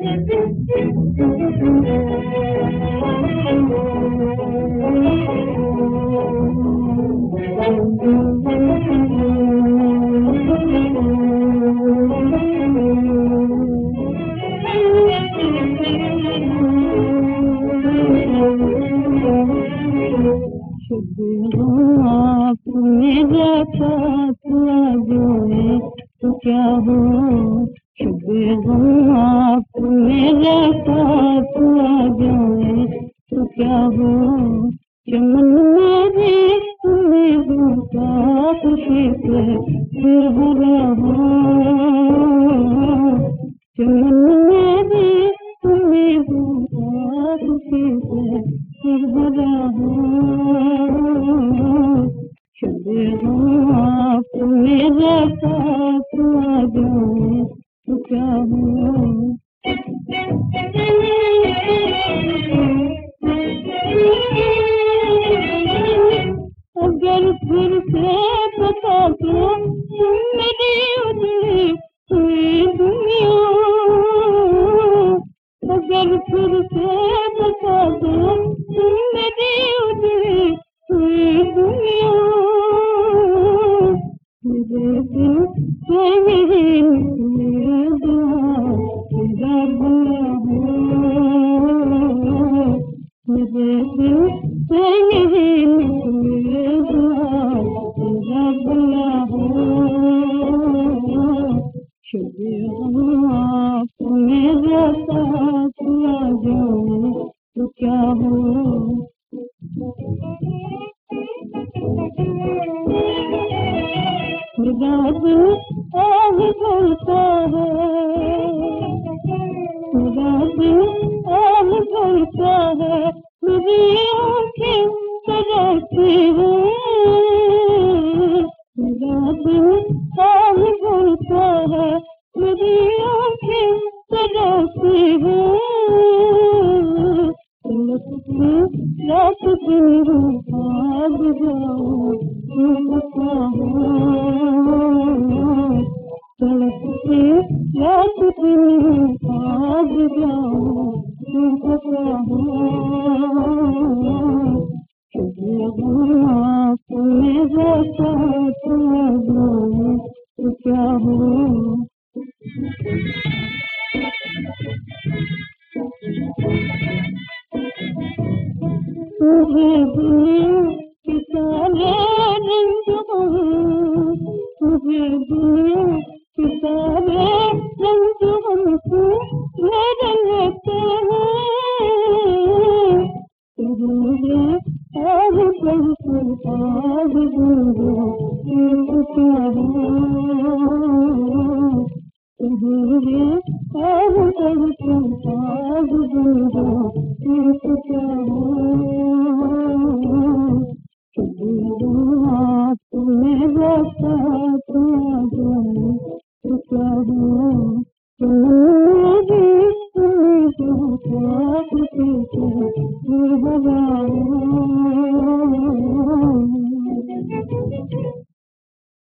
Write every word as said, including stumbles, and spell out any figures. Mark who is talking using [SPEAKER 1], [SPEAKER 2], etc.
[SPEAKER 1] मेरा साथ जो है तो क्या हो, शुभ आप मेरा साथ जो है तो क्या हो, चमन मेरे उम्मीदों का खुशी से फिर भरा हो, चमन मेरे उम्मीदों का खुशी से फिर भरा हो, आप मेरा साथ जाए तो क्या हो। अगर फिर से बता दो तुम मेरी उजली हुई दुनिया, अगर फिर से बता दो तुम मेरी उजली हुई दुनिया, मेरे दिल से मेरी दुआ तेरा भला हो, मेरे दिल से मेरी दुआ तेरा भला हो, शुभ आप मेरा साथ जाए तो क्या हो। मेरा दिल आज बोलता है, मेरा दिल आज बोलता है, मेरी आँखें तरसती है, मेरा दिल आज बोलता है, मेरी आँखें तरसती है, रात दिन भाग जाऊं तुमका हो, तड़पती रात दिन भाग जाऊं तुमका हो, आप मेरा साथ जाए तो क्या हो। तुझे दुनिया के सारे रंग हम, तुझे दुनिया के सारे रंग हमको मेरे लेते हैं, तुझे मुझे आज बिल्कुल आज दूंगा क्या हो, तुझे मुझे आज बिल्कुल आज दूंगा क्या हो, आप मेरा साथ जाए तो क्या हो, मेरी उम्मीदों का खुशी से भरा हो।